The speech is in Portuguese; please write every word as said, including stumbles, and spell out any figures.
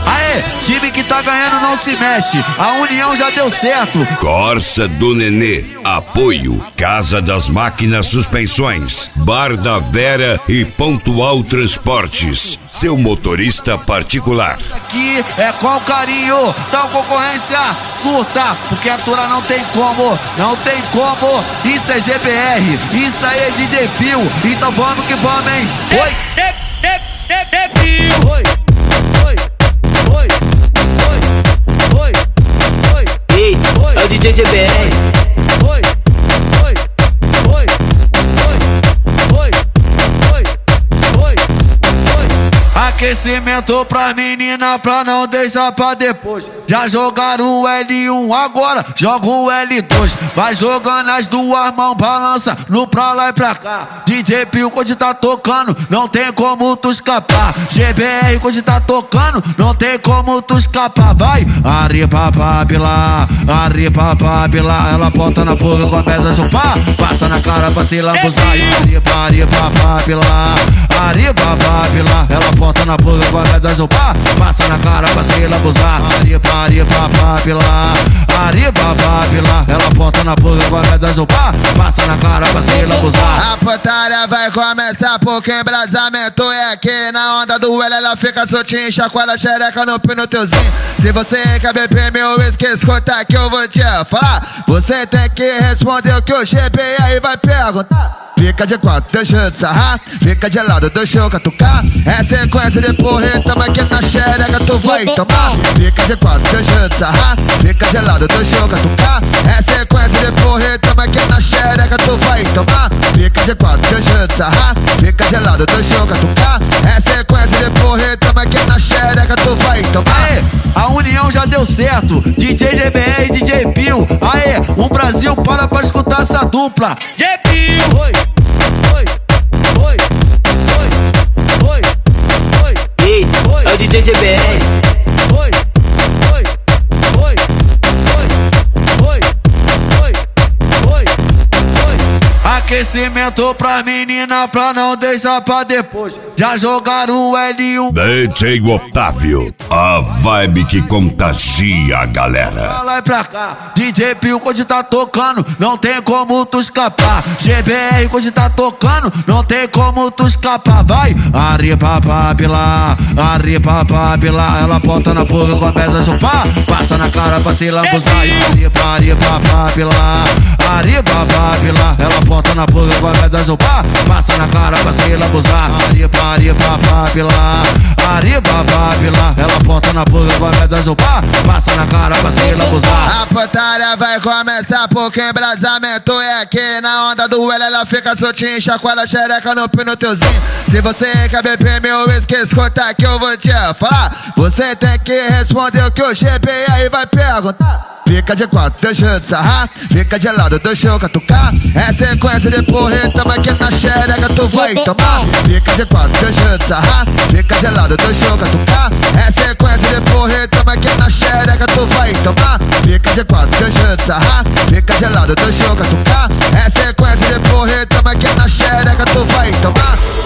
Aê, time que tá ganhando não se mexe, a união já deu certo. Corsa do Nenê, apoio Casa das Máquinas Suspensões, Bar da Vera e Pontual Transportes, seu motorista particular. Aqui é com carinho, então concorrência surta, porque a Tura não tem como, não tem como. Isso é G B R, isso aí é D J Pio, então vamos que vamos, hein? Oi, oi, oi, oi, oi, oi, oi. Ei, é o D J G B R. Oi, oi, oi, oi, oi, oi, oi, oi. Aquecimento pra menina pra não deixar pra depois. Já jogaram o L um, agora joga o L dois. Vai jogando as duas mãos, balança no pra lá e pra cá. D J Pio hoje tá tocando, não tem como tu escapar. G B R hoje tá tocando, não tem como tu escapar. Vai, arriba papila, arriba papila. Ela bota na boca, começa a chupar, passa na cara pra se lambuzar. Arriba, arriba papila, arriba papila. Ela bota na boca, começa a chupar, passa na cara pra se lambuzar. Arriba, arriba papila, arriba papila. Ela bota na boca, começa a chupar, passa na cara pra se lambuzar. A putaria vai começar porque embrasamento é aqui. Na onda do L ela fica soltinha, chacoalha a xereca no pino teuzinho. Se você quer beber meu whisky, escuta que eu vou te falar. Você tem que responder o que o G B R vai perguntar. Fica de quatro, deixa eu te sarrar. Fica de lado, deixa eu catucar. É sequência de porreta, mas que na xereca tu vai tomar. Fica de quatro, deixa eu te sarrar. Fica de lado, deixa eu catucar. É sequência de porreta, mas que na xereca tu vai tomar. Fica de quatro, deixa eu te sarrar. Fica de lado, deixa eu catucar. É sequência de porreta, mas que na xereca tu vai tomar. Aê, a união já deu certo. D J G B R e D J Pio. Aê, o Brasil para pra escutar essa dupla. D J Pio. Oi, oi, oi, oi, oi, oi. Ei, é o D J G B R. Oi, oi, oi, oi, oi, oi, oi, oi. Aquecimento pra menina pra não deixar pra depois. Já jogaram o L um. D J Otávio, a vibe que contagia a galera. Pra lá e pra cá, D J Pio hoje tá tocando, não tem como tu escapar. G B R hoje tá tocando, não tem como tu escapar. Vai, arriba papila, arriba papila. Ela bota na boca, começa a chupar, passa na cara pra se lambuzar. Arriba, arriba papila, arriba papila. Ela bota na boca, começa a chupar, passa na cara pra se lambuzar. Arriba, arriba papila, arriba papila. Ela bota na boca, começa a chupar, passa na cara pra se lambuzar. A putaria vai começar porque embrasamento é aqui. Na onda do L ela fica soltinha, chacoalha a xereca no pino teuzinho. Se você quer beber meu whisky, escuta que eu vou te falar. Você tem que responder o que o G B R vai perguntar. Fica de quatro, deixa eu te sarrar. Fica de lado, deixa eu catucar. É sequência de porreta, mas que na xereca tu vai tomar. Fica de quatro, deixa eu te sarrar. Fica de lado, deixa eu catucar. É sequência de porreta, mas que na xereca tu vai tomar. Fica de quatro, deixa eu te sarrar. Fica de lado, deixa eu catucar. É sequência de porreta, mas que na xereca tu vai tomar.